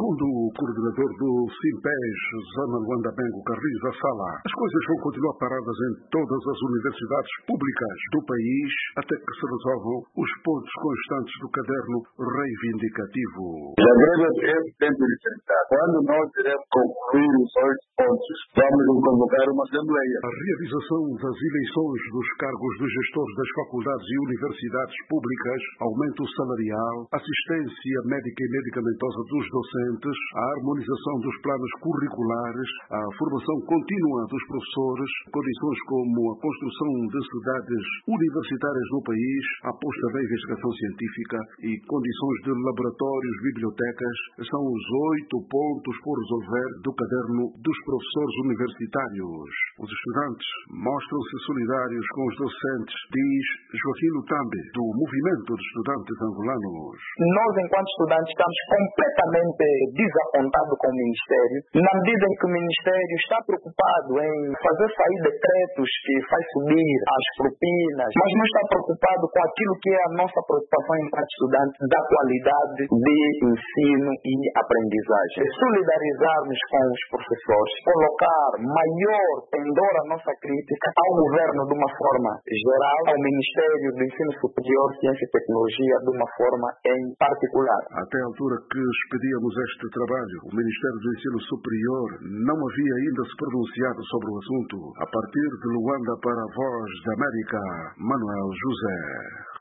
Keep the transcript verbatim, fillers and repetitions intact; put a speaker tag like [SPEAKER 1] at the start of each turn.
[SPEAKER 1] Segundo o coordenador do Simpes, Zona Luanda Bengo Carlinhos da Sala, as coisas vão continuar paradas em todas as universidades públicas do país até que se resolvam os pontos constantes do caderno reivindicativo.
[SPEAKER 2] A greve é sempre licenciada. Quando nós iremos concluir os oito pontos, vamos convocar uma assembleia.
[SPEAKER 1] A realização das eleições dos cargos dos gestores das faculdades e universidades públicas, aumento salarial, assistência médica e medicamentosa dos docentes, a harmonização dos planos curriculares, a formação contínua dos professores, condições como a construção de cidades universitárias no país, a aposta da investigação científica e condições de laboratórios, bibliotecas, são os oito pontos por resolver do caderno dos professores universitários. Os estudantes mostram-se solidários com os docentes, diz Joaquim Lutambe, do Movimento de Estudantes Angolanos.
[SPEAKER 3] Nós, enquanto estudantes, estamos completamente desapontados com o Ministério, na medida em que o Ministério está preocupado em fazer sair decretos que faz subir as propinas, mas não está preocupado com aquilo que é a nossa preocupação enquanto estudantes, da qualidade de ensino e aprendizagem. Solidarizarmos com os professores, colocar maior pendor a nossa crítica ao governo de uma forma geral, ao Ministério do Ensino Superior, Ciência e Tecnologia de uma forma em particular.
[SPEAKER 1] Até a altura que expedíamos este trabalho, o Ministério do Ensino Superior não havia ainda se pronunciado sobre o assunto. A partir de Luanda para a Voz da América, Manuel José.